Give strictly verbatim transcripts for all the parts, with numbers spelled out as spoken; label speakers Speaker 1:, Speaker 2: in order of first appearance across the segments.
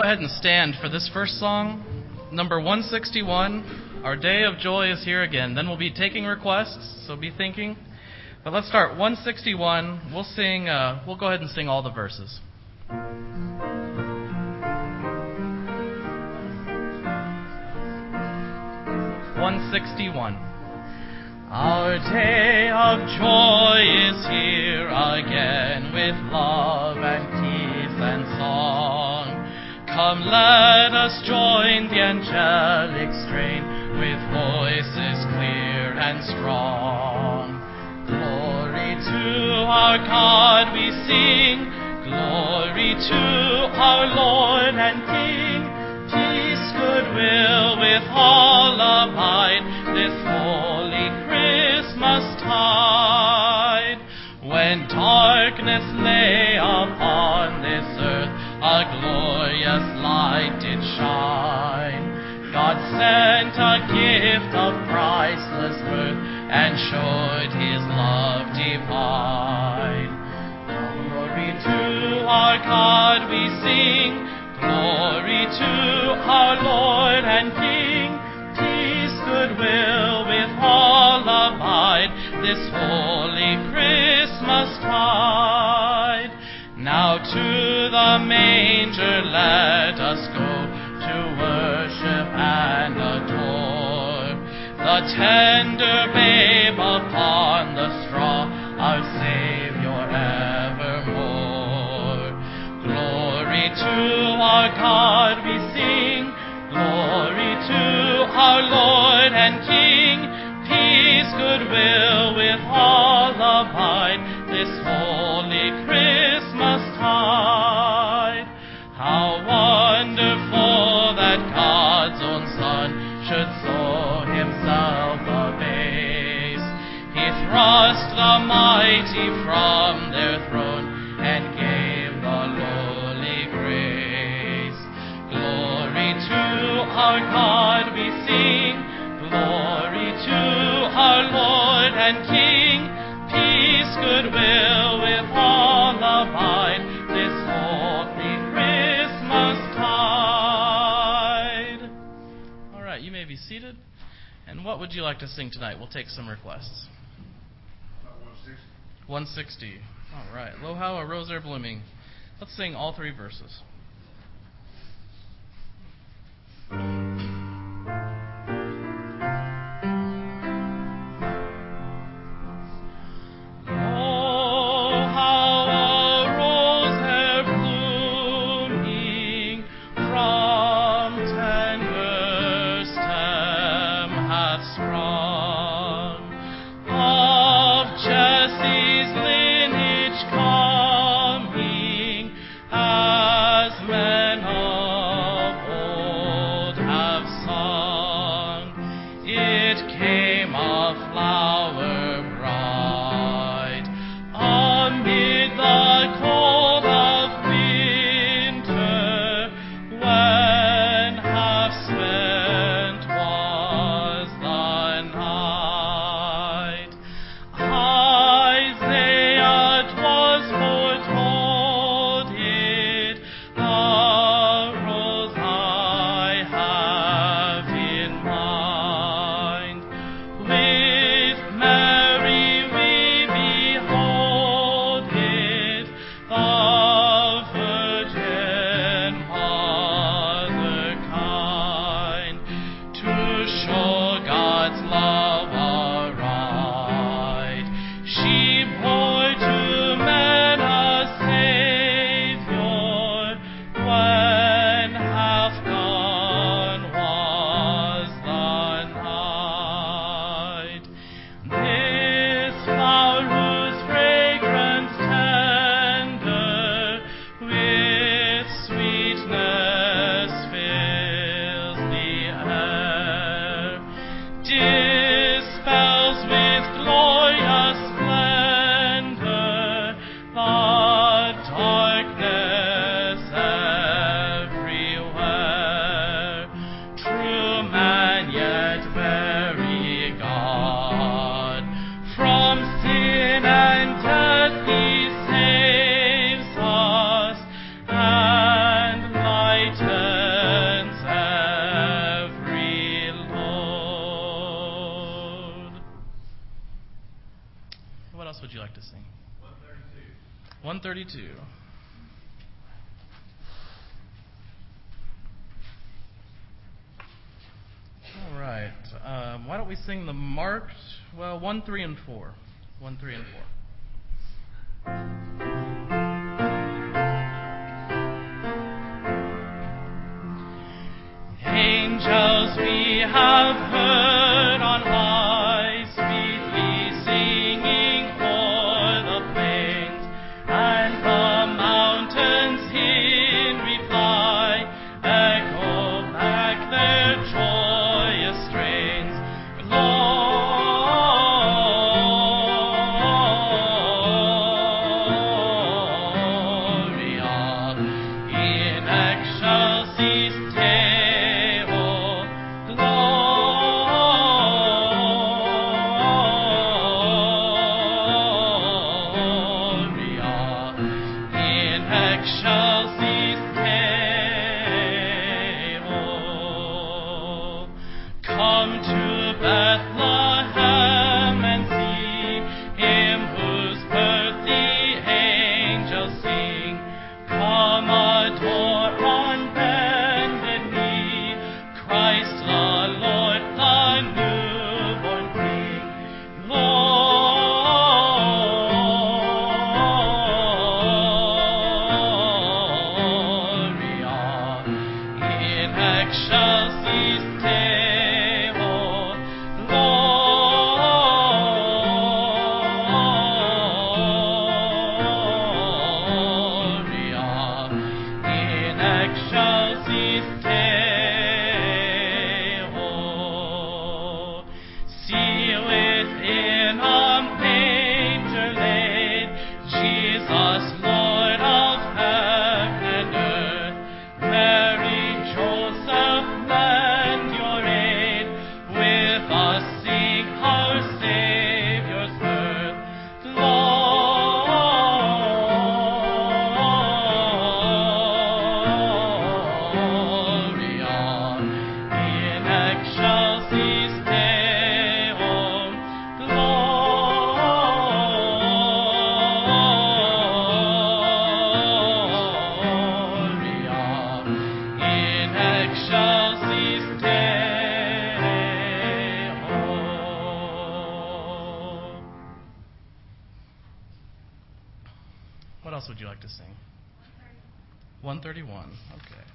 Speaker 1: Go ahead and stand for this first song, number one sixty-one, Our Day of Joy is Here Again. Then we'll be taking requests, so be thinking. But let's start one sixty-one. We'll sing, uh, we'll go ahead and sing all the verses. one sixty-one. Our day of joy is here again, with love and peace and song. Come, let us join the angelic strain, with voices clear and strong. Glory to our God we sing, glory to our Lord and King. Peace, goodwill with all abide, this holy Christmas tide. When darkness lay upon this earth, a glorious light did shine. God sent a gift of priceless worth, and showed his love divine. Glory to our God we sing, glory to our Lord and King. Peace, goodwill with all abide, this holy Christmas tide. Now to the manger let us go, to worship and adore the tender babe upon the straw, our Savior evermore. Glory to our God we sing, glory to our Lord and King. Peace, goodwill with all abide, this holy Christmas tide. How wonderful that God's own Son should so himself abase. He thrust the mighty from their throne, and gave the lowly grace. Glory to our God we sing, glory to our Lord and King. Peace, goodwill with all abide, this holy Christmas tide. All right, you may be seated. And what would you like to sing tonight? We'll take some requests. one sixty. All right. Lo how a rose are blooming. Let's sing all three verses.
Speaker 2: Jesse's lineage coming, as
Speaker 1: thirty-two. All right. Um, why don't we sing the marked, well, one, three, and four. one, three, and four. Angels we have heard on high, sweetly singing o'er the plains, and the mountains in reply echo back their joyous strains. Gloria in excelsis Deo. Gloria in excelsis Deo. Come to Bethlehem and see him whose birth the angels sing. Come adore on bended knee Christ the Lord, the newborn King. Gloria in excelsis Deo. Gloria in excelsis Deo. See within a manger laid Jesus, Lord of heaven and earth. Mary, Joseph, lend your aid. With us sing our Savior's birth. Gloria in excelsis Deo. Gloria in excelsis Deo. What else would you like to sing? one thirty-one. Okay.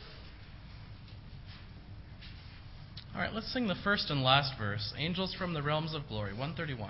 Speaker 1: All right, let's sing the first and last verse. Angels from the realms of glory. one thirty-one.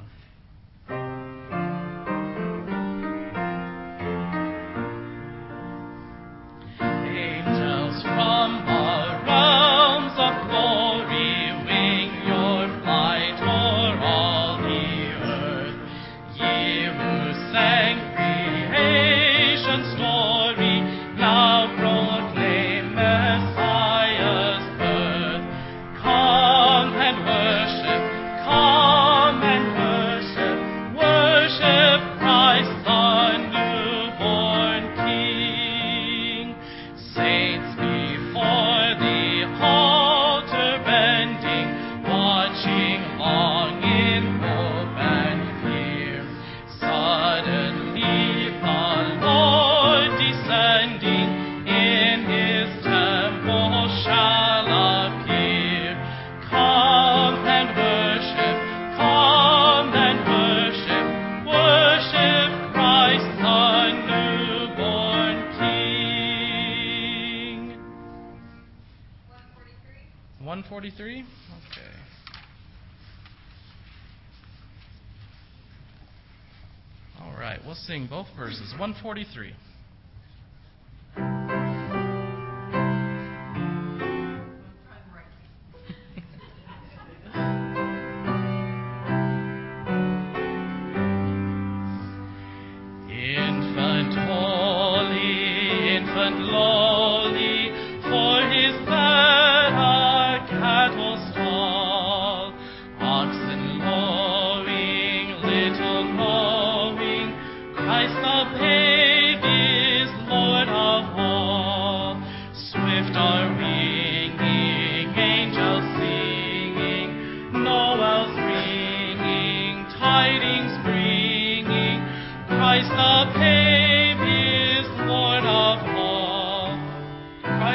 Speaker 1: Angels from the realms of glory, wing your flight o'er all the earth. Ye who sang creation's story, now proclaim Messiah's birth. Come and worship, come and worship, worship Christ the newborn King. Saints before the altar bending, watching long in hope and fear. Suddenly the Lord descending in his temple shall appear. Come and worship, come and worship, worship Christ the newborn King. one forty-three? Okay. All right, we'll sing both verses. one forty-three. Infant holy, infant lowly, for his bed a cattle stall. Oxen lowing, little knowing, Christ the babe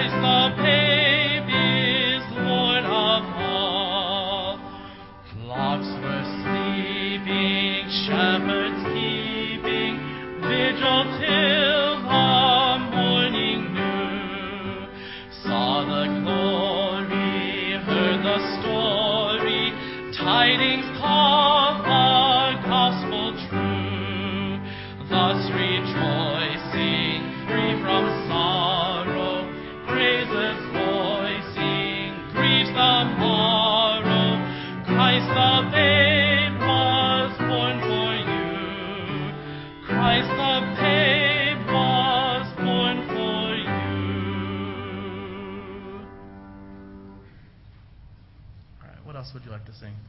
Speaker 1: Would you like to sing?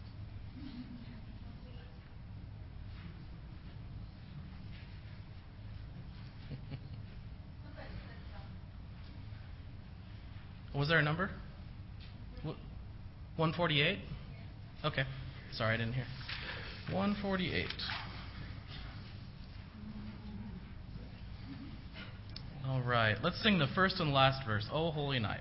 Speaker 1: Was there a number? one forty-eight? Okay. Sorry, I didn't hear. one forty-eight. All right. Let's sing the first and last verse. O Holy Night.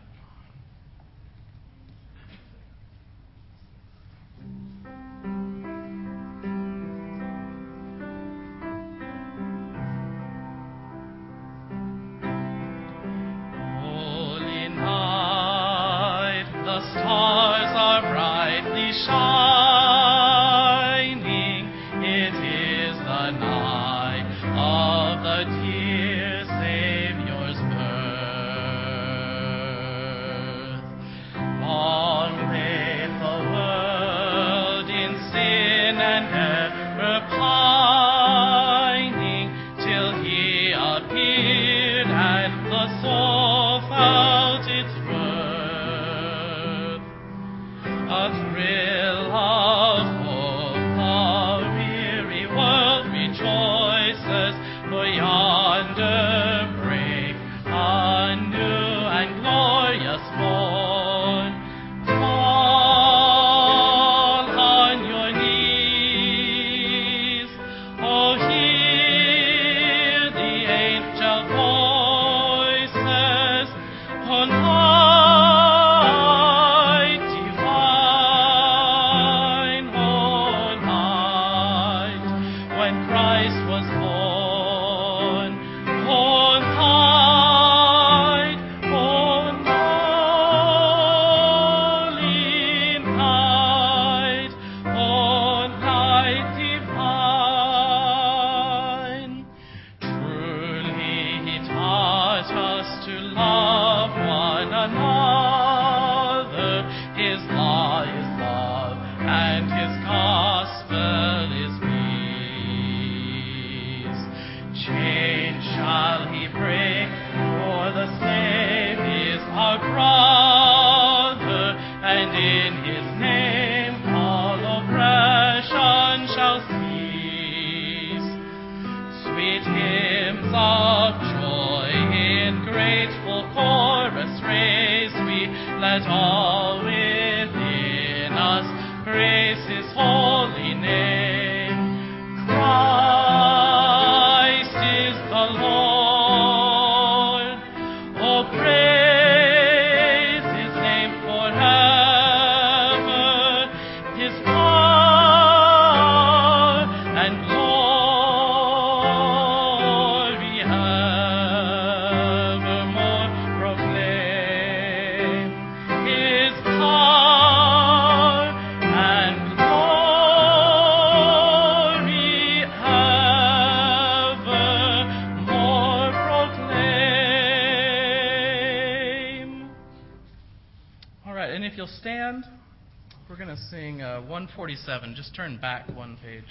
Speaker 1: Stand. We're going to sing uh, one forty-seven. Just turn back one page.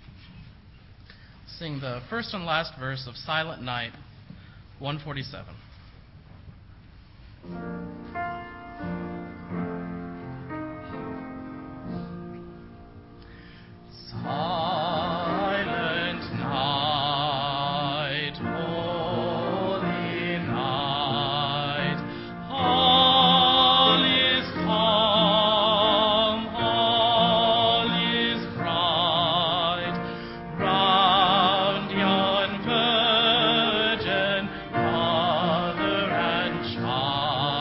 Speaker 1: Sing the first and last verse of Silent Night, one forty-seven.
Speaker 2: Virgin, mother and child.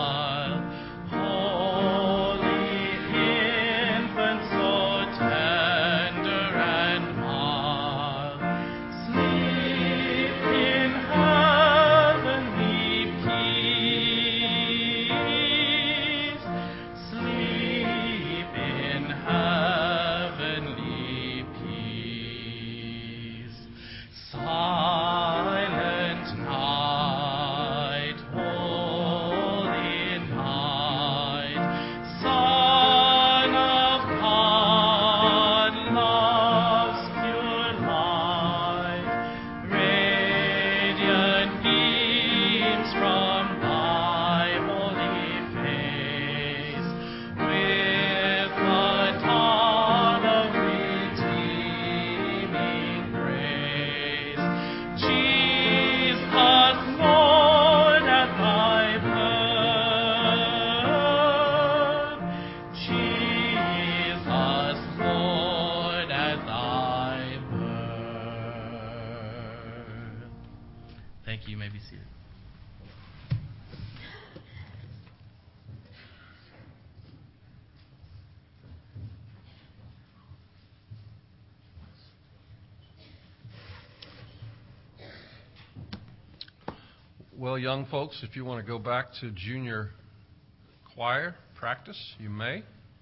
Speaker 2: Well, young folks, if you want to go back to junior choir practice, you may.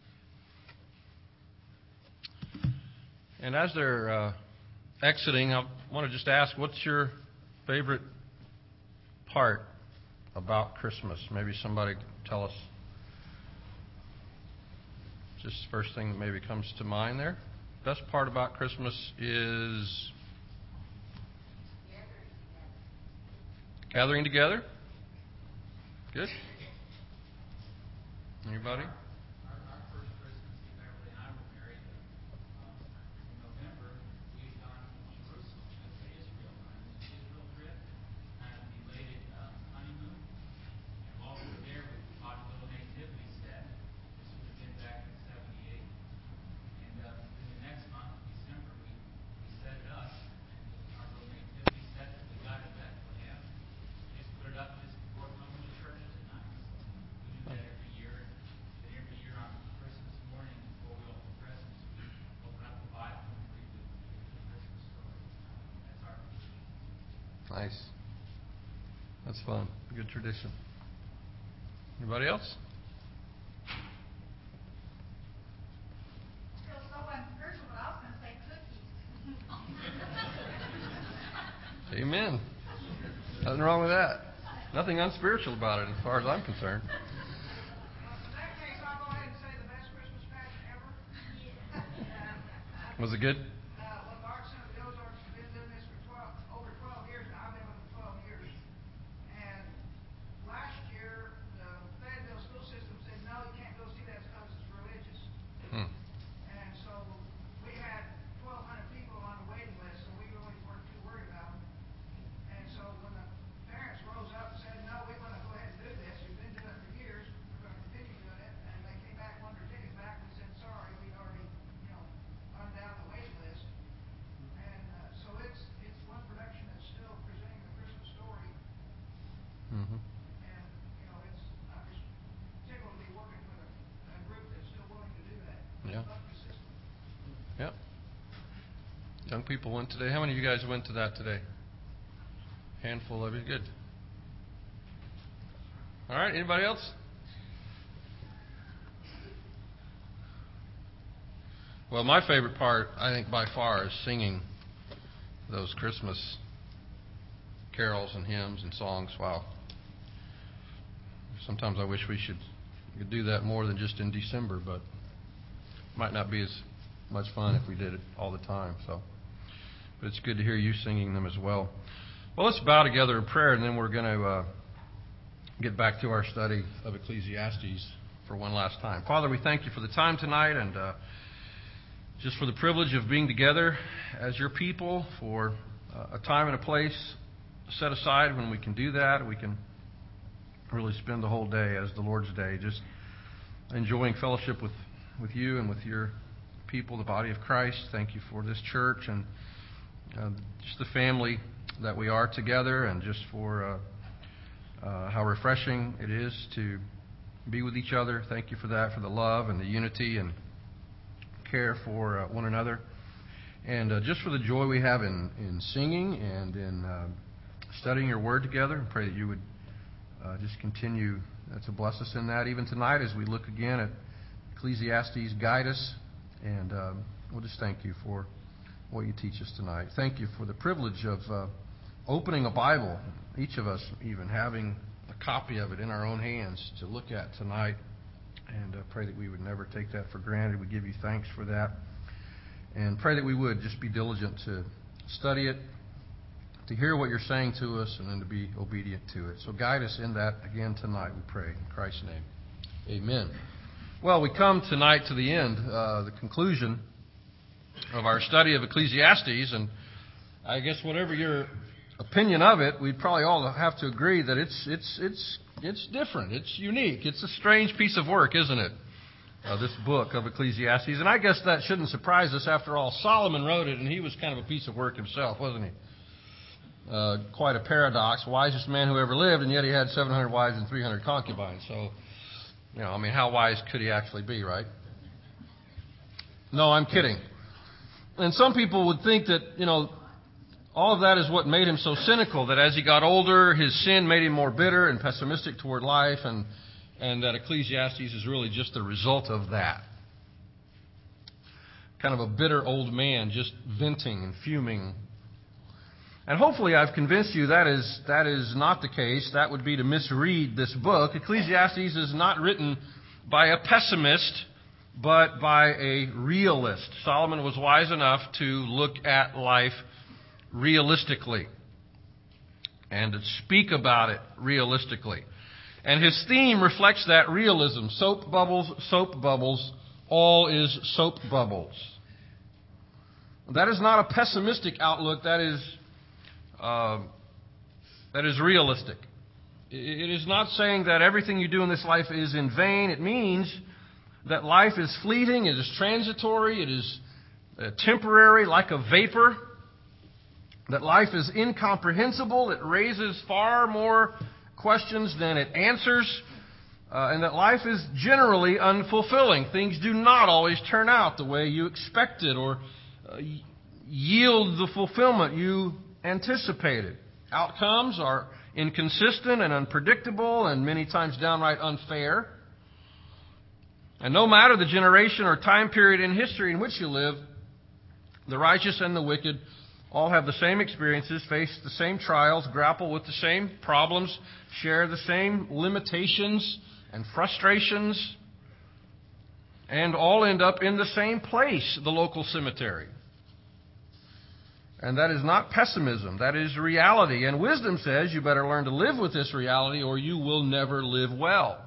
Speaker 2: And as they're uh, exiting, I want to just ask, what's your favorite part about Christmas? Maybe somebody tell us. Just the first thing that maybe comes to mind there. Best part about Christmas is gathering together. Good. Anybody?
Speaker 3: Our, our first Christmas, Beverly and I were married. Um, in November, we had gone to Jerusalem, that's to Israel, on an Israel trip, kind of belated um, honeymoon. And while we were there, we bought a little nativity set. This would have been back in seventy-eight. And uh, in the next month, December, we, we set it up. And our little nativity set that we got in Bethlehem, we just put it up just before coming to church tonight. So we do that every year. And every year on Christmas morning, before we open presents, we open up the Bible and read the, the Christmas story. That's our tradition.
Speaker 2: Nice. That's fun. Good tradition. Anybody else?
Speaker 4: Still so unspiritual, but I was going to say cookies.
Speaker 2: Amen. Nothing wrong with that. Nothing unspiritual about it as far as I'm concerned.
Speaker 5: In that case, I'll go ahead and say the best Christmas pageant ever.
Speaker 2: Was it good?
Speaker 5: Uh, well, the Arts Center of the Ozarks has been doing this for twelve, over twelve years now. I've been with them twelve years. And last year, the Fayetteville school system said, no, you can't go see that because it's religious.
Speaker 2: Hmm.
Speaker 5: And so we had twelve hundred people on the waiting list, so we really weren't too worried about them. And so when the parents rose up and said, no, we want to go ahead and do this, we've been doing it for years, we're going to continue doing it, and they came back, wanted their tickets back, we said, sorry, we'd already, you know, run down the waiting list. And uh, so it's it's one production that's still presenting the Christmas story,
Speaker 2: Mm-hmm.
Speaker 5: and, you know, it's, I'm just tickled to be working with a, a group that's still willing to do that.
Speaker 2: Yeah.
Speaker 5: Love the system.
Speaker 2: Yep. Young people went today. How many of you guys went to that today? Handful of you. Good. All right. Anybody else? Well, my favorite part, I think by far, is singing those Christmas carols and hymns and songs. Wow. Sometimes I wish we should could do that more than just in December, but it might not be as much fun if we did it all the time. So, but it's good to hear you singing them as well. Well, let's bow together in prayer, and then we're going to uh, get back to our study of Ecclesiastes for one last time. Father, we thank you for the time tonight, and uh, just for the privilege of being together as your people, for uh, a time and a place set aside when we can do that. We can really spend the whole day as the Lord's Day, just enjoying fellowship with, with you and with your people, the body of Christ. Thank you for this church and uh, just the family that we are together, and just for uh, uh, how refreshing it is to be with each other. Thank you for that, for the love and the unity and care for uh, one another, and uh, just for the joy we have in, in singing and in uh, studying your word together. I pray that you would uh, just continue uh, to bless us in that, even tonight as we look again at Ecclesiastes. Guide us, and um, we'll just thank you for what you teach us tonight. Thank you for the privilege of uh, opening a Bible, each of us even having a copy of it in our own hands to look at tonight. And uh, pray that we would never take that for granted. We give you thanks for that. And pray that we would just be diligent to study it, to hear what you're saying to us, and then to be obedient to it. So guide us in that again tonight, we pray. In Christ's name, amen. Well, we come tonight to the end, uh, the conclusion of our study of Ecclesiastes. And I guess whatever your opinion of it, we'd probably all have to agree that it's it's it's it's different. It's unique. It's a strange piece of work, isn't it? Uh, this book of Ecclesiastes. And I guess that shouldn't surprise us. After all, Solomon wrote it, and he was kind of a piece of work himself, wasn't he? Uh, quite a paradox. Wisest man who ever lived, and yet he had seven hundred wives and three hundred concubines. So, you know, I mean, how wise could he actually be, right? No, I'm kidding. And some people would think that, you know, All of that is what made him so cynical, that as he got older, his sin made him more bitter and pessimistic toward life, and, and that Ecclesiastes is really just the result of that. Kind of a bitter old man just venting and fuming. And hopefully I've convinced you that is, that is not the case. That would be to misread this book. Ecclesiastes is not written by a pessimist, but by a realist. Solomon was wise enough to look at life realistically and to speak about it realistically. And his theme reflects that realism. Soap bubbles, soap bubbles, all is soap bubbles. That is not a pessimistic outlook. That is, uh, that is realistic. It is not saying that everything you do in this life is in vain. It means that life is fleeting, it is transitory, it is uh, temporary, like a vapor. That life is incomprehensible, it raises far more questions than it answers, uh, and that life is generally unfulfilling. Things do not always turn out the way you expected or uh, yield the fulfillment you anticipated. Outcomes are inconsistent and unpredictable and many times downright unfair. And no matter the generation or time period in history in which you live, the righteous and the wicked all have the same experiences, face the same trials, grapple with the same problems, share the same limitations and frustrations, and all end up in the same place, the local cemetery. And that is not pessimism, that is reality. And wisdom says you better learn to live with this reality or you will never live well.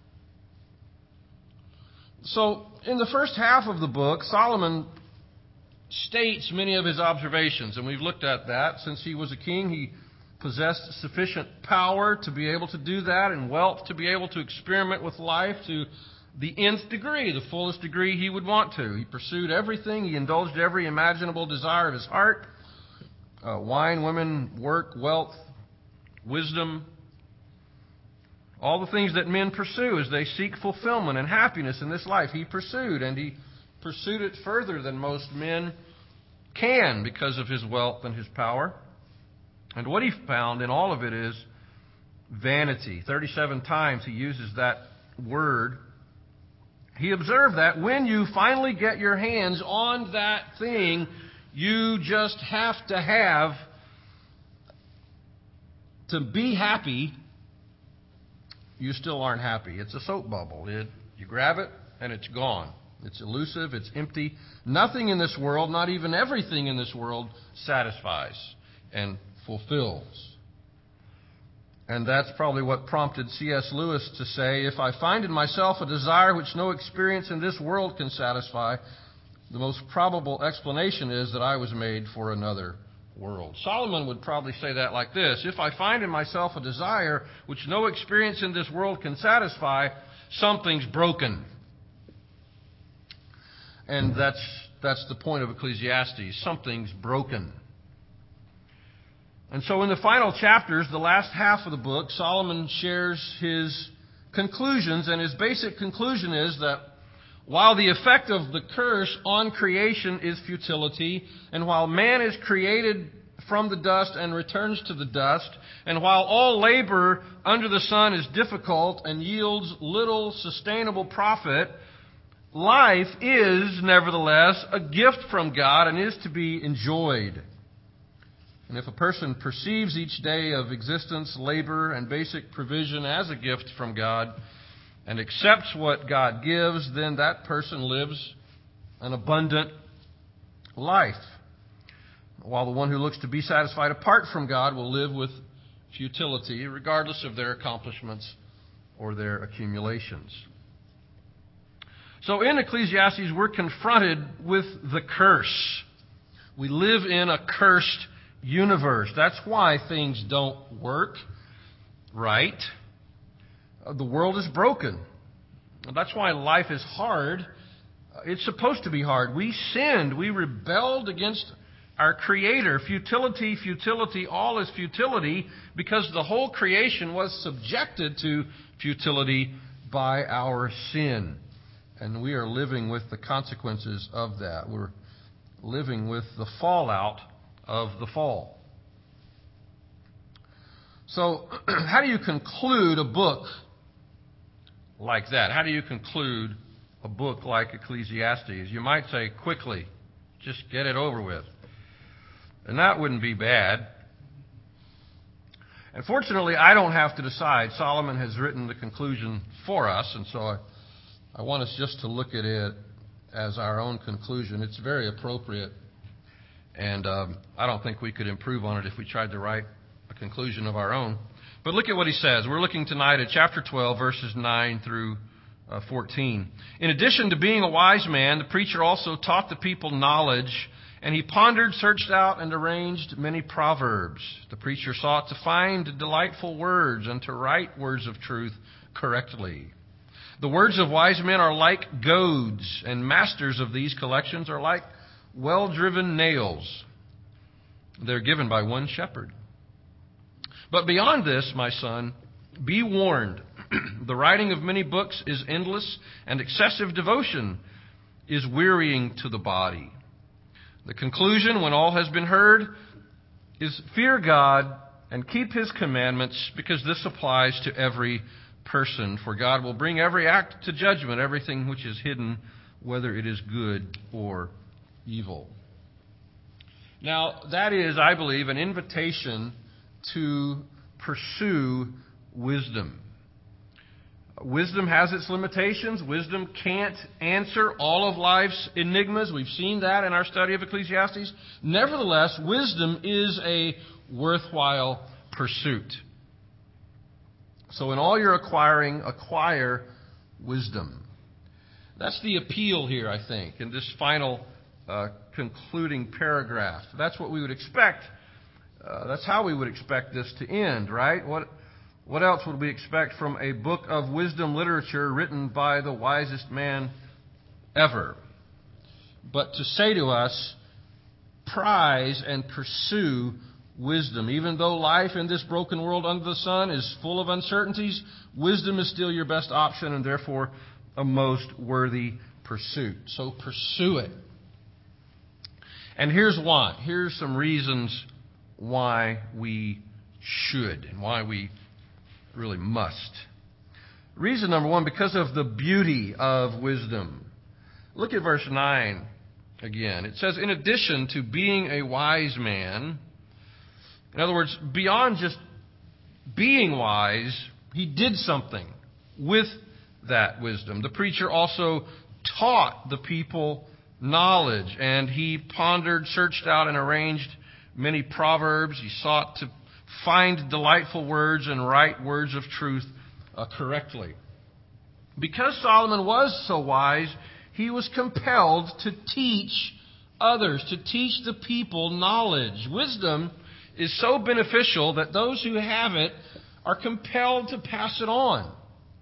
Speaker 2: So, in the first half of the book, Solomon states many of his observations, and we've looked at that. Since he was a king, he possessed sufficient power to be able to do that and wealth to be able to experiment with life to the nth degree, the fullest degree he would want to. He pursued everything. He indulged every imaginable desire of his heart. Uh, wine, women, work, wealth, wisdom. All the things that men pursue as they seek fulfillment and happiness in this life, he pursued, and he pursued it further than most men can because of his wealth and his power. And what he found in all of it is vanity. thirty-seven times he uses that word. He observed that when you finally get your hands on that thing you just have to have to be happy, you still aren't happy. It's a soap bubble. It, you grab it and it's gone. It's elusive, it's empty. Nothing in this world, not even everything in this world, satisfies and fulfills. And that's probably what prompted C S Lewis to say, if I find in myself a desire which no experience in this world can satisfy, the most probable explanation is that I was made for another world. Solomon would probably say that like this: if I find in myself a desire which no experience in this world can satisfy, something's broken. And that's that's the point of Ecclesiastes. Something's broken. And so in the final chapters, the last half of the book, Solomon shares his conclusions, and his basic conclusion is that while the effect of the curse on creation is futility, and while man is created from the dust and returns to the dust, and while all labor under the sun is difficult and yields little sustainable profit, life is, nevertheless, a gift from God and is to be enjoyed. And if a person perceives each day of existence, labor, and basic provision as a gift from God, and accepts what God gives, then that person lives an abundant life. While the one who looks to be satisfied apart from God will live with futility, regardless of their accomplishments or their accumulations. So in Ecclesiastes, we're confronted with the curse. We live in a cursed universe. That's why things don't work right. The world is broken. That's why life is hard. It's supposed to be hard. We sinned. We rebelled against our Creator. Futility, futility, all is futility, because the whole creation was subjected to futility by our sin. And we are living with the consequences of that. We're living with the fallout of the fall. So how do you conclude a book like that? How do you conclude a book like Ecclesiastes? You might say quickly, just get it over with. And that wouldn't be bad. And fortunately, I don't have to decide. Solomon has written the conclusion for us, and so I, I want us just to look at it as our own conclusion. It's very appropriate, and um, I don't think we could improve on it if we tried to write a conclusion of our own. But look at what he says. We're looking tonight at chapter twelve, verses nine through uh, fourteen. In addition to being a wise man, the preacher also taught the people knowledge, and he pondered, searched out, and arranged many proverbs. The preacher sought to find delightful words and to write words of truth correctly. The words of wise men are like goads, and masters of these collections are like well-driven nails. They're given by one shepherd. But beyond this, my son, be warned. The writing of many books is endless, and excessive devotion is wearying to the body. The conclusion, when all has been heard, is fear God and keep His commandments, because this applies to every person. For God will bring every act to judgment, everything which is hidden, whether it is good or evil. Now, that is, I believe, an invitation to pursue wisdom. Wisdom has its limitations. Wisdom can't answer all of life's enigmas. We've seen that in our study of Ecclesiastes. Nevertheless, wisdom is a worthwhile pursuit. So in all you're acquiring, acquire wisdom. That's the appeal here, I think, in this final uh, concluding paragraph. That's what we would expect. Uh, that's how we would expect this to end, right? What What else would we expect from a book of wisdom literature written by the wisest man ever? But to say to us, prize and pursue wisdom. Even though life in this broken world under the sun is full of uncertainties, wisdom is still your best option and therefore a most worthy pursuit. So pursue it. And here's why. Here's some reasons why we should and why we really must. Reason number one, because of the beauty of wisdom. Look at verse nine again. It says, in addition to being a wise man, in other words, beyond just being wise, he did something with that wisdom. The preacher also taught the people knowledge, and he pondered, searched out, and arranged many proverbs. He sought to find delightful words and write words of truth uh, correctly. Because Solomon was so wise, he was compelled to teach others, to teach the people knowledge. Wisdom is so beneficial that those who have it are compelled to pass it on.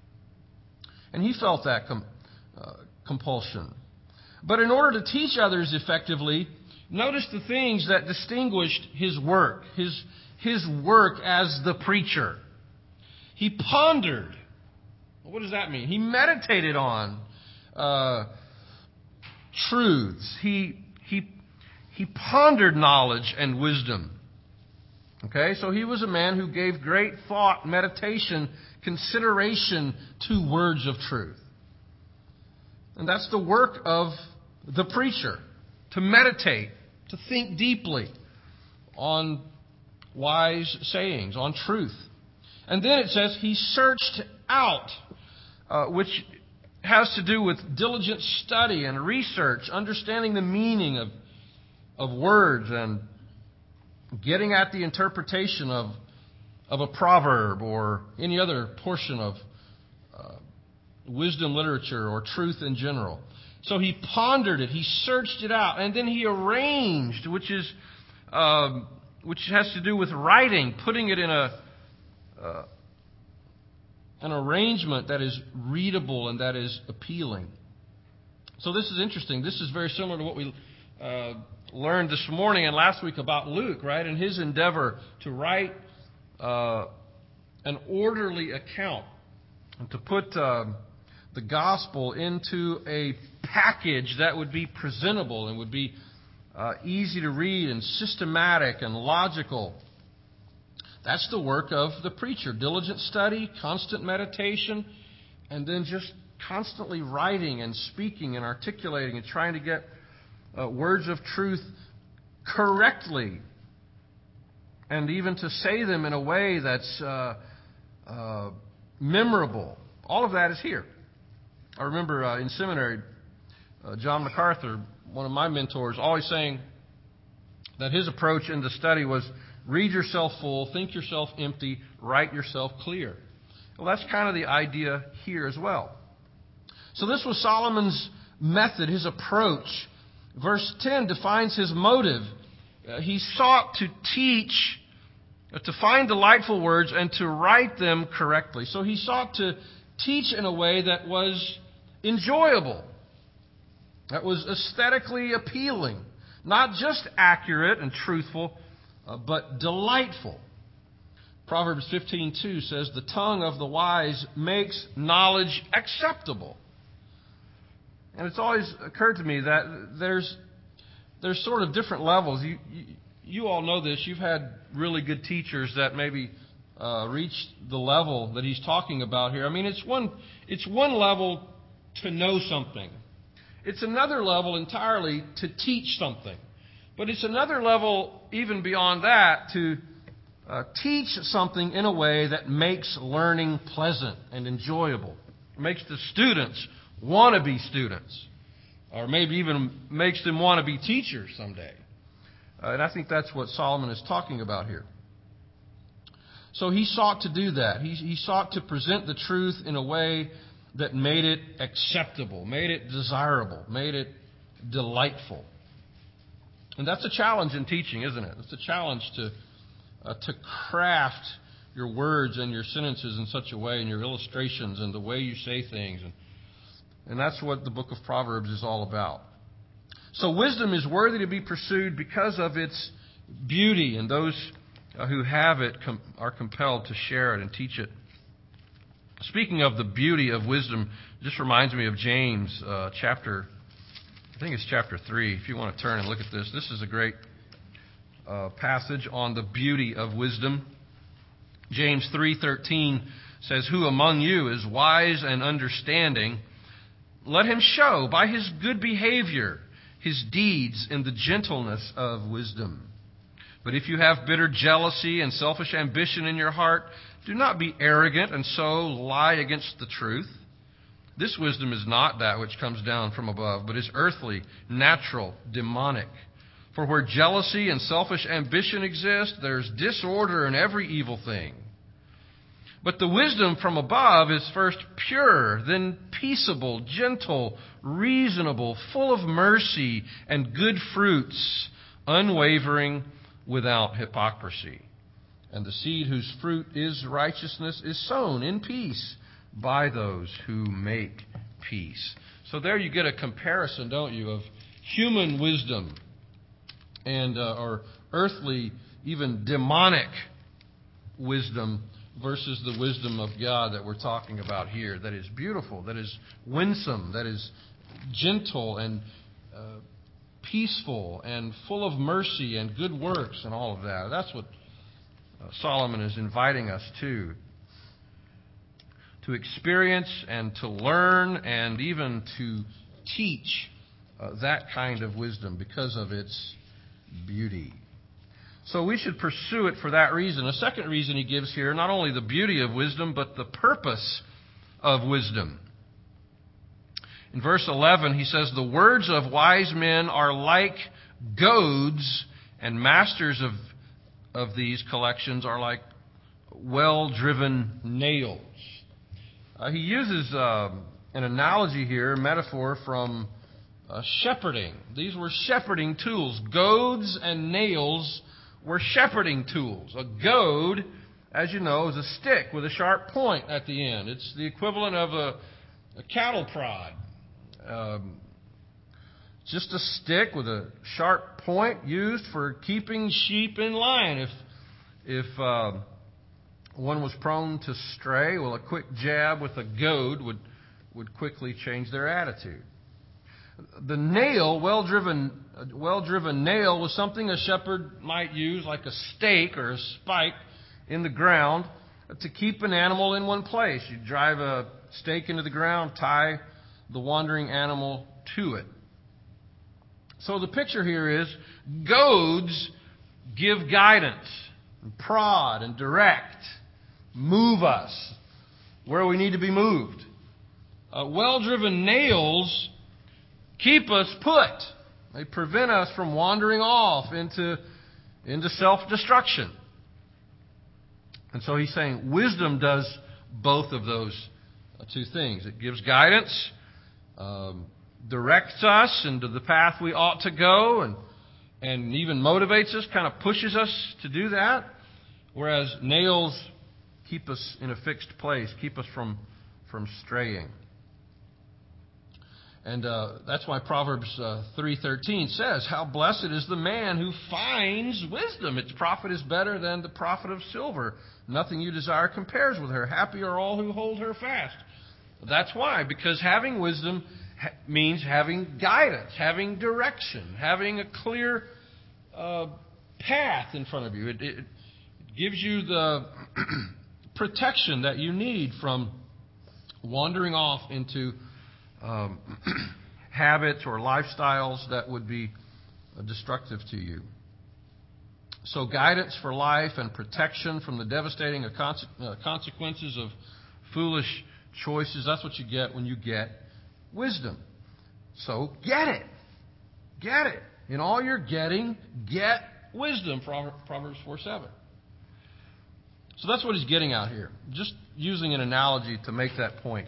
Speaker 2: And he felt that com- uh, compulsion. But in order to teach others effectively, notice the things that distinguished his work, his, his work as the preacher. He pondered. What does that mean? He meditated on uh, truths. He, he, he pondered knowledge and wisdom. Okay, so he was a man who gave great thought, meditation, consideration to words of truth. And that's the work of the preacher, to meditate, to think deeply on wise sayings, on truth. And then it says he searched out, uh, which has to do with diligent study and research, understanding the meaning of, of words and getting at the interpretation of, of a proverb or any other portion of uh, wisdom literature or truth in general. So he pondered it, he searched it out, and then he arranged, which is um, which has to do with writing, putting it in a uh, an arrangement that is readable and that is appealing. So this is interesting. This is very similar to what we uh, learned this morning and last week about Luke, right? And his endeavor to write uh, an orderly account and to put uh, the gospel into a package that would be presentable and would be uh, easy to read and systematic and logical. That's the work of the preacher. Diligent study, constant meditation, and then just constantly writing and speaking and articulating and trying to get uh, words of truth correctly, and even to say them in a way that's uh, uh, memorable. All of that is here. I remember uh, in seminary, uh, John MacArthur, one of my mentors, always saying that his approach in the study was read yourself full, think yourself empty, write yourself clear. Well, that's kind of the idea here as well. So this was Solomon's method, his approach. Verse ten defines his motive. Uh, he sought to teach, uh, to find delightful words and to write them correctly. So he sought to teach in a way that was enjoyable, that was aesthetically appealing, not just accurate and truthful, uh, but delightful. Proverbs fifteen two says, "The tongue of the wise makes knowledge acceptable." And it's always occurred to me that there's there's sort of different levels. You you, you all know this. You've had really good teachers that maybe uh, reached the level that he's talking about here. I mean, it's one it's one level to know something. It's another level entirely to teach something. But it's another level even beyond that to uh, teach something in a way that makes learning pleasant and enjoyable. It makes the students want to be students, or maybe even makes them want to be teachers someday. Uh, and I think that's what Solomon is talking about here. So he sought to do that. He, he sought to present the truth in a way that made it acceptable, made it desirable, made it delightful. And that's a challenge in teaching, isn't it? It's a challenge to uh, to craft your words and your sentences in such a way, and your illustrations and the way you say things. And, and that's what the book of Proverbs is all about. So wisdom is worthy to be pursued because of its beauty, and those uh, who have it com- are compelled to share it and teach it. Speaking of the beauty of wisdom, it just reminds me of James uh, chapter, I think it's chapter three. If you want to turn and look at this, this is a great uh, passage on the beauty of wisdom. James three thirteen says, "Who among you is wise and understanding? Let him show by his good behavior his deeds in the gentleness of wisdom. But if you have bitter jealousy and selfish ambition in your heart, do not be arrogant and so lie against the truth. This wisdom is not that which comes down from above, but is earthly, natural, demonic. For where jealousy and selfish ambition exist, there's disorder in every evil thing. But the wisdom from above is first pure, then peaceable, gentle, reasonable, full of mercy and good fruits, unwavering, without hypocrisy. And the seed whose fruit is righteousness is sown in peace by those who make peace." So there you get a comparison, don't you, of human wisdom and uh, or earthly, even demonic wisdom versus the wisdom of God that we're talking about here, that is beautiful, that is winsome, that is gentle and uh, peaceful and full of mercy and good works and all of that. That's what uh, Solomon is inviting us to. To experience and to learn and even to teach uh, that kind of wisdom because of its beauty. So we should pursue it for that reason. A second reason he gives here, not only the beauty of wisdom, but the purpose of wisdom. In verse eleven, he says, "The words of wise men are like goads, and masters of, of these collections are like well-driven nails." Uh, he uses uh, an analogy here, a metaphor from uh, shepherding. These were shepherding tools. Goads and nails were shepherding tools. A goad, as you know, is a stick with a sharp point at the end. It's the equivalent of a, a cattle prod. Um, just a stick with a sharp point used for keeping sheep in line. If if uh, one was prone to stray, well, a quick jab with a goad would would quickly change their attitude. The nail, well-driven, well-driven nail, was something a shepherd might use, like a stake or a spike, in the ground to keep an animal in one place. You drive a stake into the ground, tie the wandering animal to it. So the picture here is goads give guidance, and prod and direct, move us where we need to be moved. Uh, well-driven nails keep us put. They prevent us from wandering off into, into self-destruction. And so he's saying wisdom does both of those uh, two things. It gives guidance, um, directs us into the path we ought to go, and and even motivates us, kind of pushes us to do that. Whereas nails keep us in a fixed place, keep us from, from straying. And uh, that's why Proverbs uh, three thirteen says, "How blessed is the man who finds wisdom. Its profit is better than the profit of silver. Nothing you desire compares with her. Happy are all who hold her fast." That's why, because having wisdom ha- means having guidance, having direction, having a clear uh, path in front of you. It, it gives you the protection that you need from wandering off into Um, habits or lifestyles that would be uh, destructive to you. So guidance for life and protection from the devastating conse- uh, consequences of foolish choices. That's what you get when you get wisdom. So get it. Get it. In all you're getting, get wisdom. Proverbs four seven. So that's what he's getting out here. Just using an analogy to make that point.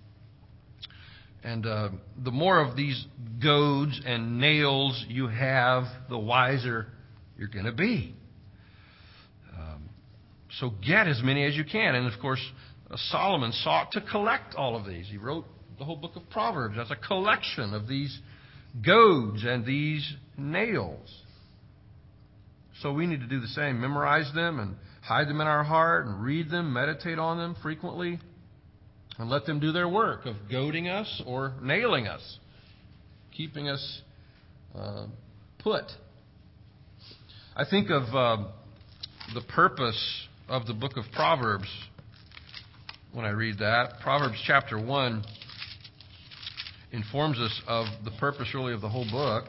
Speaker 2: And uh, the more of these goads and nails you have, the wiser you're going to be. Um, so get as many as you can. And of course, uh, Solomon sought to collect all of these. He wrote the whole book of Proverbs as a collection of these goads and these nails. So we need to do the same. Memorize them and hide them in our heart and read them, meditate on them frequently. And let them do their work of goading us or nailing us, keeping us uh, put. I think of uh, the purpose of the book of Proverbs when I read that. Proverbs chapter one informs us of the purpose really of the whole book.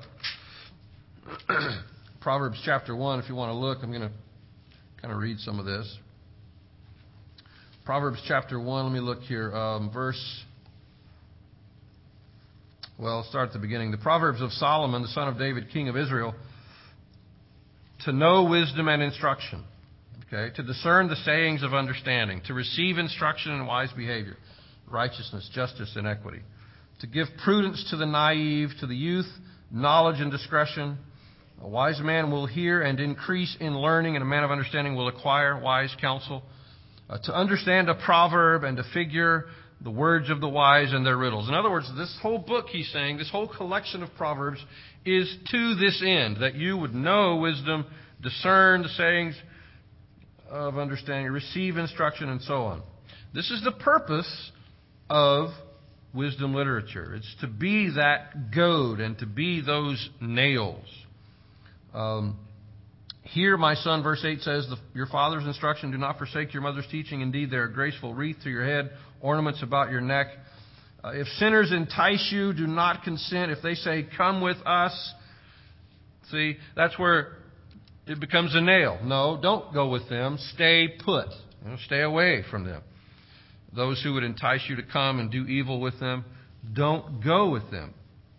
Speaker 2: Proverbs chapter one, if you want to look, I'm going to kind of read some of this. Proverbs chapter one, let me look here, um, verse, well, I'll start at the beginning. The Proverbs of Solomon, the son of David, king of Israel, to know wisdom and instruction, okay, to discern the sayings of understanding, to receive instruction in wise behavior, righteousness, justice, and equity, to give prudence to the naive, to the youth, knowledge and discretion. A wise man will hear and increase in learning, and a man of understanding will acquire wise counsel. Uh, to understand a proverb and to figure the words of the wise and their riddles. In other words, this whole book, he's saying, this whole collection of Proverbs is to this end, that you would know wisdom, discern the sayings of understanding, receive instruction, and so on. This is the purpose of wisdom literature. It's to be that goad and to be those nails. Um, Hear, my son, verse eight says, the, your father's instruction, do not forsake your mother's teaching. Indeed, they are a graceful wreath to your head, ornaments about your neck. Uh, if sinners entice you, do not consent. If they say, come with us, see, that's where it becomes a nail. No, don't go with them. Stay put. You know, stay away from them. Those who would entice you to come and do evil with them, don't go with them.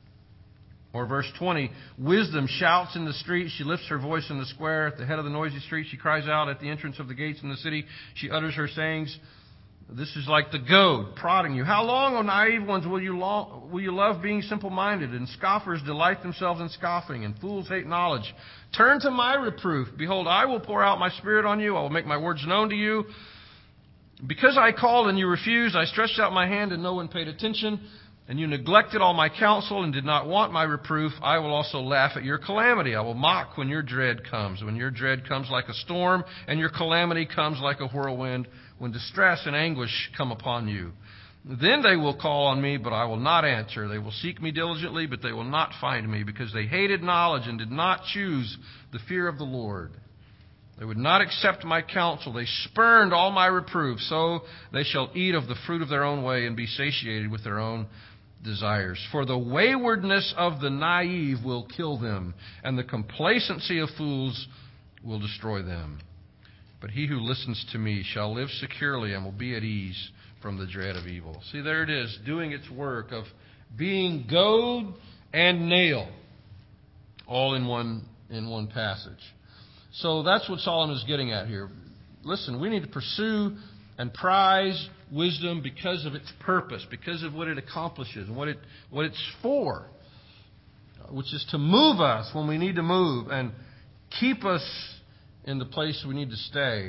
Speaker 2: Or verse twenty, wisdom shouts in the street. She lifts her voice in the square. At the head of the noisy street, she cries out. At the entrance of the gates in the city, she utters her sayings. This is like the goad, prodding you. How long, O naive ones, will you, long, will you love being simple-minded? And scoffers delight themselves in scoffing, and fools hate knowledge. Turn to my reproof. Behold, I will pour out my spirit on you. I will make my words known to you. Because I called and you refused, I stretched out my hand and no one paid attention. And you neglected all my counsel and did not want my reproof. I will also laugh at your calamity. I will mock when your dread comes. When your dread comes like a storm and your calamity comes like a whirlwind. When distress and anguish come upon you. Then they will call on me, but I will not answer. They will seek me diligently, but they will not find me, because they hated knowledge and did not choose the fear of the Lord. They would not accept my counsel. They spurned all my reproof. So they shall eat of the fruit of their own way and be satiated with their own desires. For the waywardness of the naive will kill them, and the complacency of fools will destroy them. But he who listens to me shall live securely and will be at ease from the dread of evil. See, there it is, doing its work of being goad and nail, all in one in one passage. So that's what Solomon is getting at here. Listen, we need to pursue and prize wisdom because of its purpose, because of what it accomplishes and what it what it's for, which is to move us when we need to move and keep us in the place we need to stay.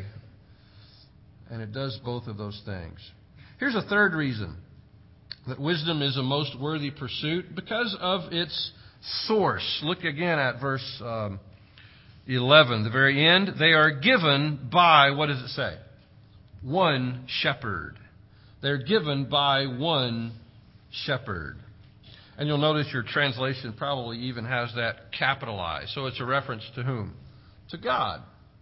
Speaker 2: And it does both of those things. Here's a third reason that wisdom is a most worthy pursuit, because of its source. Look again at verse um, eleven, the very end. They are given by, what does it say? One shepherd. They're given by one shepherd. And you'll notice your translation probably even has that capitalized. So it's a reference to whom? To God.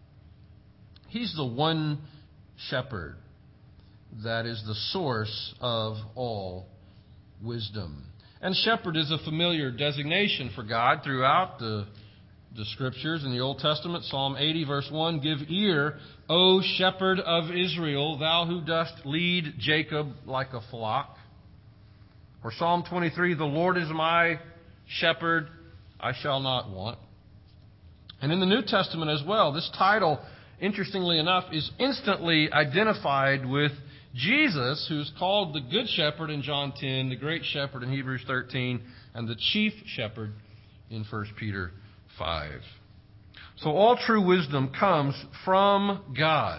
Speaker 2: He's the one shepherd that is the source of all wisdom. And shepherd is a familiar designation for God throughout the, the Scriptures. In the Old Testament, Psalm eighty, verse one, give ear, O shepherd of Israel, thou who dost lead Jacob like a flock. Or Psalm twenty-three, the Lord is my shepherd, I shall not want. And in the New Testament as well, this title, interestingly enough, is instantly identified with Jesus, who's called the Good Shepherd in John ten, the Great Shepherd in Hebrews thirteen, and the Chief Shepherd in First Peter five. So all true wisdom comes from God,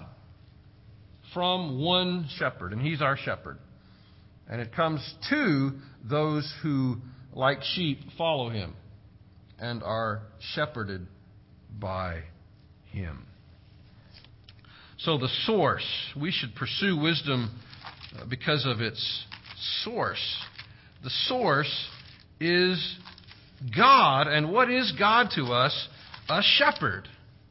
Speaker 2: from one shepherd, and He's our shepherd. And it comes to those who, like sheep, follow Him and are shepherded by Him. So the source, we should pursue wisdom because of its source. The source is God. And what is God to us? A shepherd.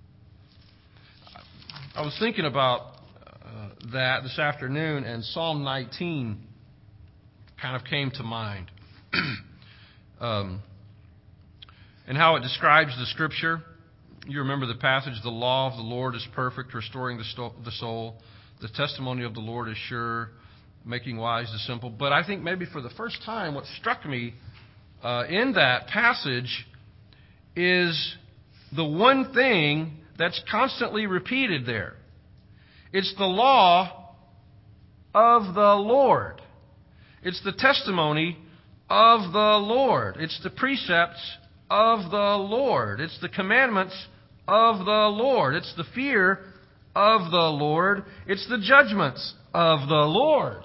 Speaker 2: I was thinking about uh, that this afternoon, and Psalm nineteen kind of came to mind. um, and how it describes the Scripture. You remember the passage, the law of the Lord is perfect, restoring the, sto- the soul. The testimony of the Lord is sure, making wise the simple. But I think maybe for the first time, what struck me uh, in that passage is the one thing that's constantly repeated there. It's the law of the Lord. It's the testimony of the Lord. It's the precepts of the Lord. It's the commandments of the Lord. It's the fear of the Lord. It's the judgments of the Lord.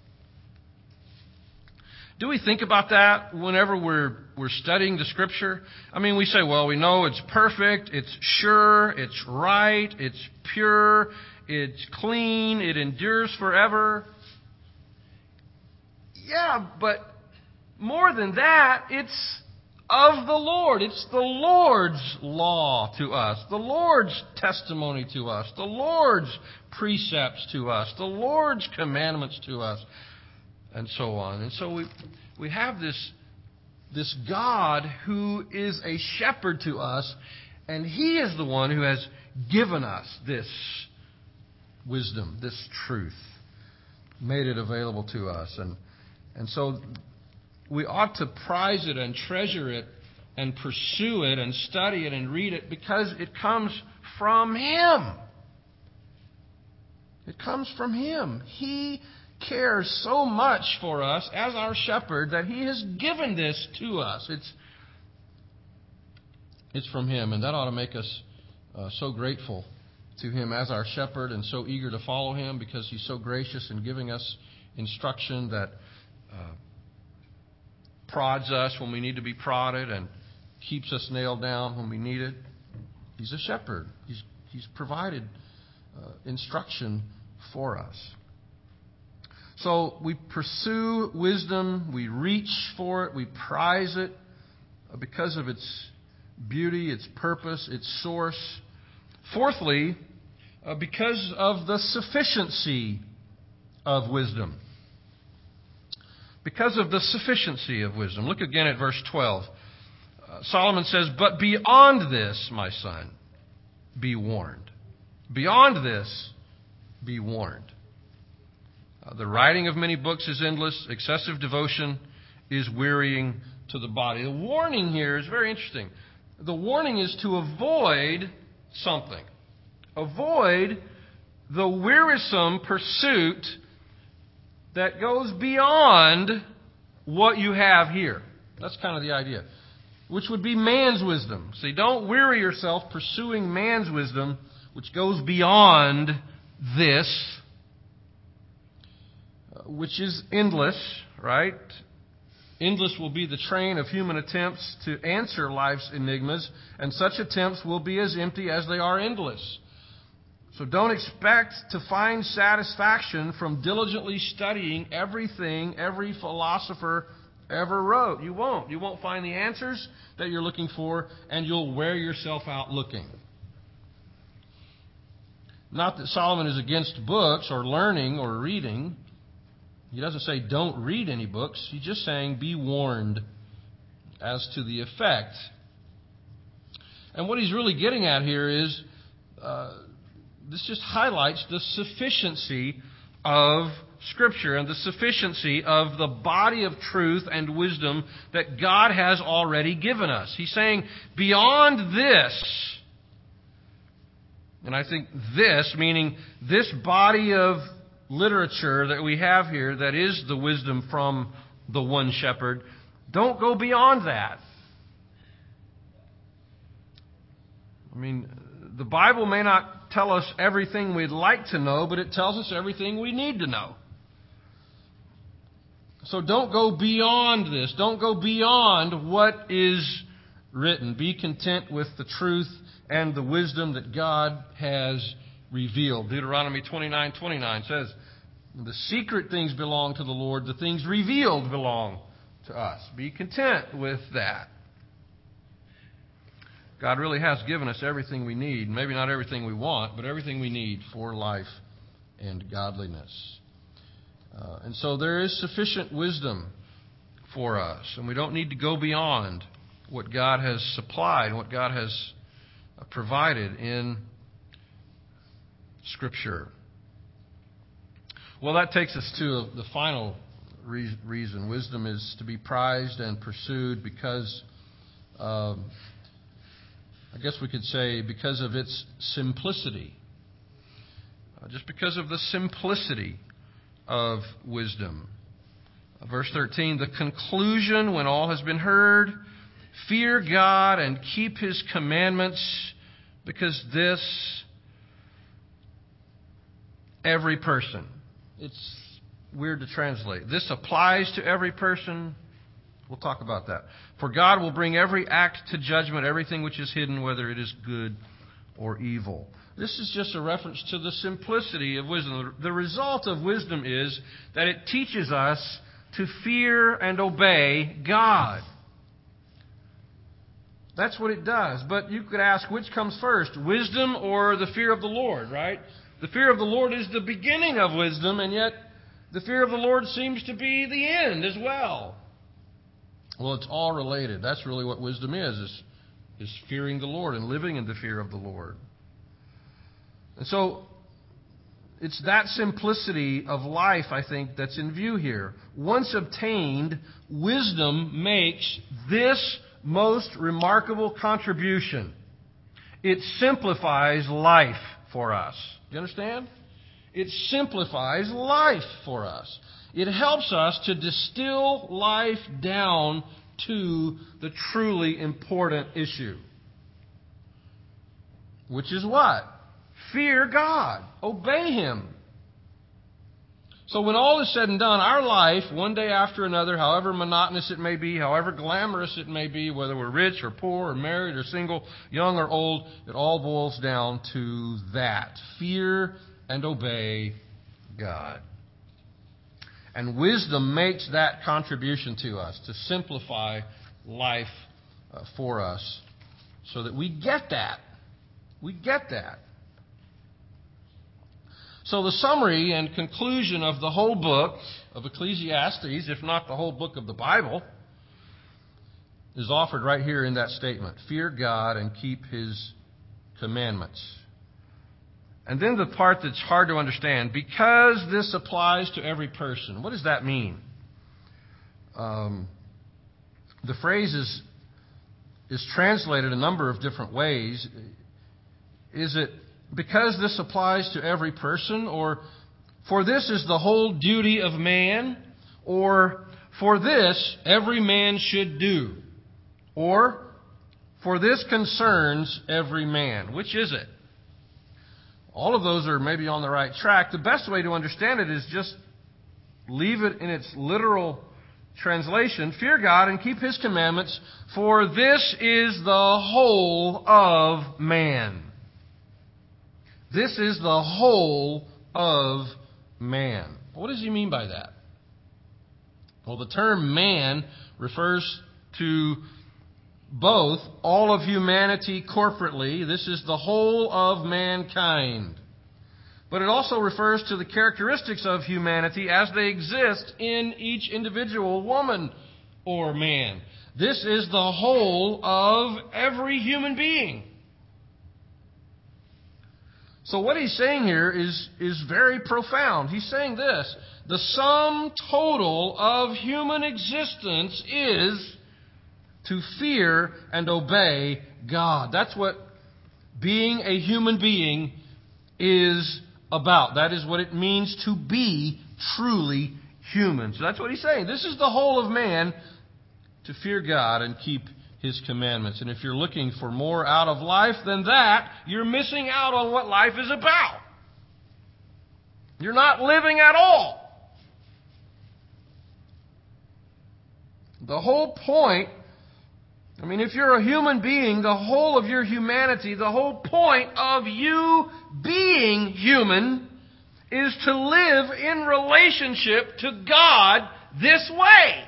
Speaker 2: Do we think about that whenever we're we're studying the Scripture? I mean, we say, well, we know it's perfect, it's sure, it's right, it's pure, it's clean, it endures forever. Yeah, but more than that, it's of the Lord. It's the Lord's law to us, the Lord's testimony to us, the Lord's precepts to us, the Lord's commandments to us, and so on. And so we we have this, this God who is a shepherd to us, and He is the one who has given us this wisdom, this truth, made it available to us. And, and so we ought to prize it and treasure it and pursue it and study it and read it because it comes from Him. It comes from Him. He cares so much for us as our shepherd that He has given this to us. It's, it's from Him, and that ought to make us uh, so grateful to Him as our shepherd and so eager to follow Him because He's so gracious in giving us instruction that uh, prods us when we need to be prodded and keeps us nailed down when we need it. He's a shepherd. He's, he's provided uh, instruction for us. So we pursue wisdom, we reach for it, we prize it because of its beauty, its purpose, its source. Fourthly, uh, because of the sufficiency of wisdom. Because of the sufficiency of wisdom. Look again at verse twelve. Uh, Solomon says, "But beyond this, my son, be warned." Beyond this, be warned. Uh, the writing of many books is endless. Excessive devotion is wearying to the body. The warning here is very interesting. The warning is to avoid something. Avoid the wearisome pursuit that goes beyond what you have here. That's kind of the idea. Which would be man's wisdom. See, don't weary yourself pursuing man's wisdom, which goes beyond this, which is endless, right? Endless will be the train of human attempts to answer life's enigmas, and such attempts will be as empty as they are endless. So don't expect to find satisfaction from diligently studying everything every philosopher ever wrote. You won't. You won't find the answers that you're looking for, and you'll wear yourself out looking. Not that Solomon is against books or learning or reading. He doesn't say don't read any books. He's just saying be warned as to the effect. And what he's really getting at here is uh, this just highlights the sufficiency of Scripture and the sufficiency of the body of truth and wisdom that God has already given us. He's saying beyond this, and I think this, meaning this body of literature that we have here that is the wisdom from the one shepherd, don't go beyond that. I mean, the Bible may not tell us everything we'd like to know, but it tells us everything we need to know. So don't go beyond this. Don't go beyond what is written. Be content with the truth and the wisdom that God has revealed. Deuteronomy twenty-nine twenty-nine says, "The secret things belong to the Lord. The things revealed belong to us." Be content with that. God really has given us everything we need. Maybe not everything we want, but everything we need for life and godliness. Uh, and so there is sufficient wisdom for us. And we don't need to go beyond what God has supplied, what God has provided in Scripture. Well, that takes us to the final re- reason. Wisdom is to be prized and pursued because, um, I guess we could say, because of its simplicity. Uh, just because of the simplicity of wisdom. Uh, verse thirteen, "The conclusion when all has been heard, fear God and keep His commandments, because this every person." It's weird to translate. This applies to every person. We'll talk about that. "For God will bring every act to judgment, everything which is hidden, whether it is good or evil." This is just a reference to the simplicity of wisdom. The result of wisdom is that it teaches us to fear and obey God. That's what it does. But you could ask, which comes first, wisdom or the fear of the Lord, right? The fear of the Lord is the beginning of wisdom, and yet the fear of the Lord seems to be the end as well. Well, it's all related. That's really what wisdom is, is, is fearing the Lord and living in the fear of the Lord. And so it's that simplicity of life, I think, that's in view here. Once obtained, wisdom makes this most remarkable contribution. It simplifies life for us. Do you understand? It simplifies life for us. It helps us to distill life down to the truly important issue. Which is what? Fear God. Obey Him. So when all is said and done, our life, one day after another, however monotonous it may be, however glamorous it may be, whether we're rich or poor or married or single, young or old, it all boils down to that. Fear and obey God. And wisdom makes that contribution to us, to simplify life uh, for us, so that we get that. We get that. So the summary and conclusion of the whole book of Ecclesiastes, if not the whole book of the Bible, is offered right here in that statement. Fear God and keep His commandments. And then the part that's hard to understand, because this applies to every person. What does that mean? Um, the phrase is, is translated a number of different ways. Is it because this applies to every person? Or for this is the whole duty of man? Or for this every man should do? Or for this concerns every man? Which is it? All of those are maybe on the right track. The best way to understand it is just leave it in its literal translation. Fear God and keep His commandments, for this is the whole of man. This is the whole of man. What does he mean by that? Well, the term man refers to both all of humanity corporately. This is the whole of mankind. But it also refers to the characteristics of humanity as they exist in each individual woman or man. This is the whole of every human being. So what he's saying here is, is very profound. He's saying this: the sum total of human existence is to fear and obey God. That's what being a human being is about. That is what it means to be truly human. So that's what he's saying. This is the whole of man, to fear God and keep His commandments. And if you're looking for more out of life than that, you're missing out on what life is about. You're not living at all. The whole point, I mean, if you're a human being, the whole of your humanity, the whole point of you being human is to live in relationship to God this way.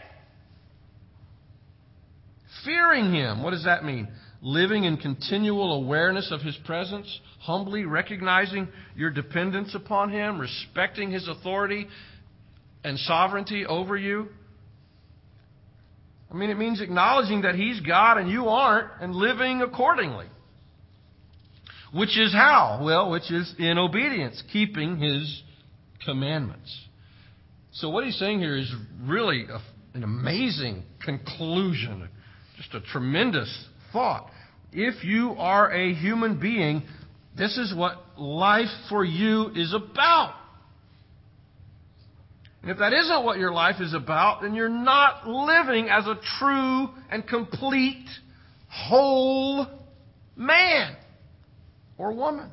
Speaker 2: Fearing Him. What does that mean? Living in continual awareness of His presence, humbly recognizing your dependence upon Him, respecting His authority and sovereignty over you. I mean, it means acknowledging that He's God and you aren't, and living accordingly. Which is how? Well, which is in obedience, keeping His commandments. So what he's saying here is really a, an amazing conclusion. Just a tremendous thought. If you are a human being, this is what life for you is about. And if that isn't what your life is about, then you're not living as a true and complete whole man or woman.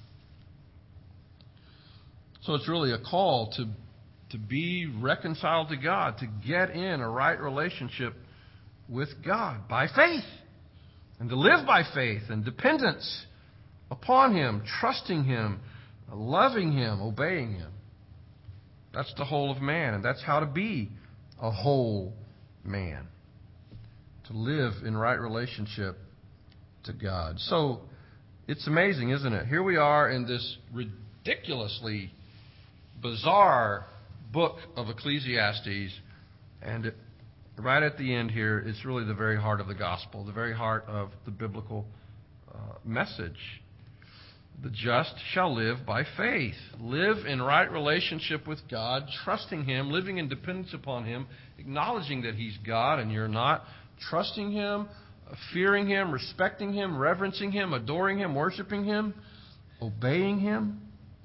Speaker 2: So it's really a call to, to be reconciled to God, to get in a right relationship with God by faith, and to live by faith and dependence upon Him, trusting Him, loving Him, obeying Him. That's the whole of man, and that's how to be a whole man. To live in right relationship to God. So it's amazing, isn't it? Here we are in this ridiculously bizarre book of Ecclesiastes, and it, right at the end here, it's really the very heart of the gospel, the very heart of the biblical uh, message. The just shall live by faith. Live in right relationship with God, trusting Him, living in dependence upon Him, acknowledging that He's God and you're not, trusting Him, fearing Him, respecting Him, reverencing Him, adoring Him, worshiping Him, obeying Him.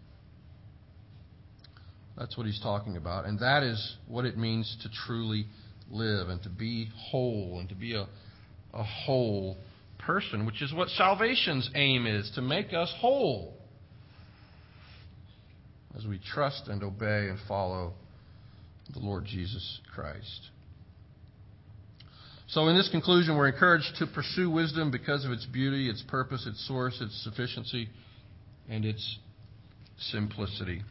Speaker 2: That's what he's talking about. And that is what it means to truly live and to be whole and to be a, a whole person, which is what salvation's aim is, to make us whole as we trust and obey and follow the Lord Jesus Christ. So in this conclusion, we're encouraged to pursue wisdom because of its beauty, its purpose, its source, its sufficiency, and its simplicity.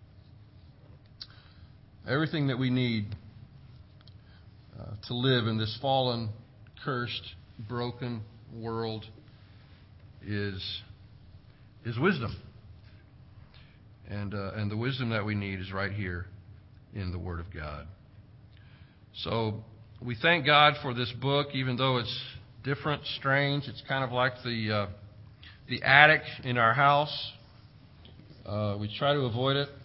Speaker 2: Everything that we need uh, to live in this fallen, cursed, broken world is is wisdom. And, uh, and the wisdom that we need is right here in the Word of God. So we thank God for this book, even though it's different, strange. It's kind of like the uh, the attic in our house. Uh, we try to avoid it.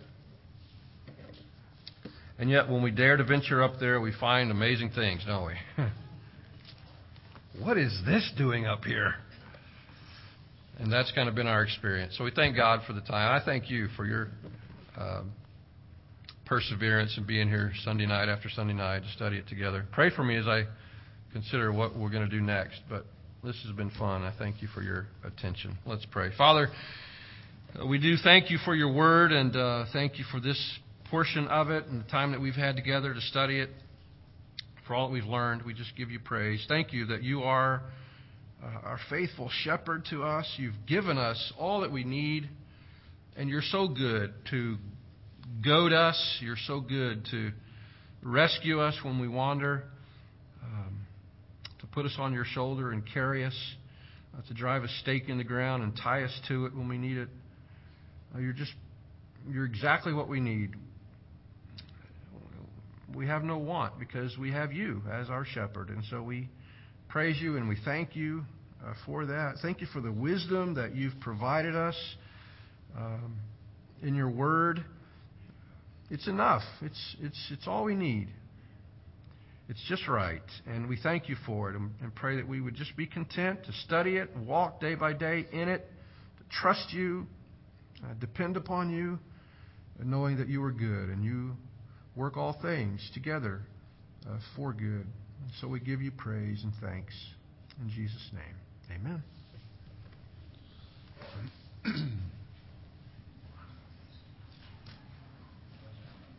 Speaker 2: And yet when we dare to venture up there, we find amazing things, don't we? What is this doing up here? And that's kind of been our experience. So we thank God for the time. I thank you for your uh, perseverance in being here Sunday night after Sunday night to study it together. Pray for me as I consider what we're going to do next. But this has been fun. I thank you for your attention. Let's pray. Father, we do thank you for your word, and uh, thank you for this portion of it and the time that we've had together to study it. For all that we've learned, we just give you praise. Thank you that you are uh, our faithful shepherd to us. You've given us all that we need, and you're so good to goad us. You're so good to rescue us when we wander, um, to put us on your shoulder and carry us, uh, to drive a stake in the ground and tie us to it when we need it. Uh, you're just, you're exactly what we need. We have no want because we have you as our shepherd. And so we praise you and we thank you uh, for that. Thank you for the wisdom that you've provided us um, in your word. It's enough. It's, it's, it's all we need. It's just right. And we thank you for it and, and pray that we would just be content to study it and walk day by day in it, to trust you, uh, depend upon you, and knowing that you are good and you work all things together uh, for good. And so we give you praise and thanks. In Jesus' name, amen.